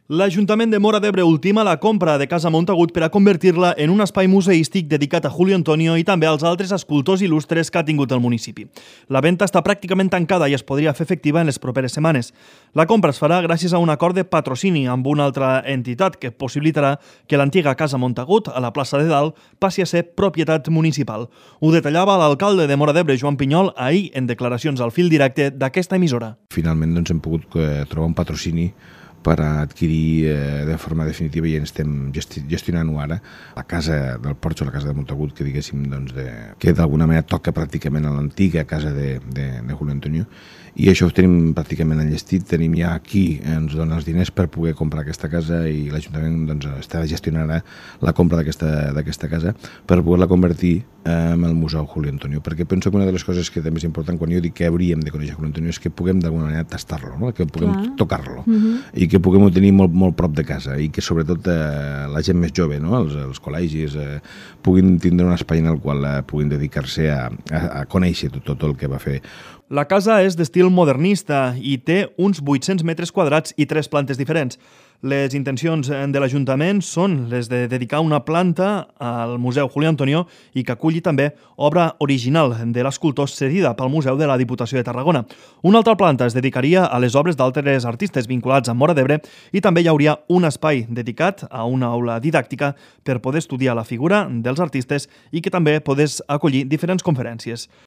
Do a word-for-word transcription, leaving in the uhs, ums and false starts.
L'Ajuntament de Móra d'Ebre ultima la compra de Casa Montagut per a convertir-la en un espai museístic dedicat a Julio Antonio i també als altres escultors il·lustres que ha tingut el municipi. La venda està pràcticament tancada i es podria fer efectiva en les properes setmanes. La compra es farà gràcies a un acord de patrocini amb una altra entitat que possibilitarà que l'antiga Casa Montagut, a la plaça de Dalt, passi a ser propietat municipal. Ho detallava l'alcalde de Móra d'Ebre, Joan Pinyol, ahir en declaracions al fil directe d'aquesta emissora. Finalment doncs, hem pogut eh, trobar un patrocini per adquirir eh, de forma definitiva i ens estem gesti gestionant-ho ara la casa del Porxo, la casa de Montagut, que diguéssim doncs, de, que d'alguna manera toca pràcticament a l'antiga casa de, de, de Julio Antonio, i això ho tenim pràcticament enllestit. Tenim ja qui ens dona els diners per poder comprar aquesta casa i l'Ajuntament doncs, està gestionant ara la compra d'aquesta casa per poder-la convertir en el Museu Julio Antonio, perquè penso que una de les coses que també és important quan jo dic que hauríem de conèixer Julio Antonio és que puguem d'alguna manera tastar-lo, no? Que puguem tocar-lo, uh-huh. i que puguem tenir molt, molt prop de casa i que sobretot eh, la gent més jove, no? els, els col·legis, eh, puguin tindre un espai en el qual eh, puguin dedicar-se a, a, a conèixer tot, tot el que va fer. La casa és d'estil modernista i té uns vuit-cents metres quadrats i tres plantes diferents. Les intencions de l'Ajuntament són les de dedicar una planta al Museu Julio Antonio i que aculli també obra original de l'escultor cedida pel Museu de la Diputació de Tarragona. Una altra planta es dedicaria a les obres d'altres artistes vinculats a Móra d'Ebre i també hi hauria un espai dedicat a una aula didàctica per poder estudiar la figura dels artistes i que també podés acollir diferents conferències.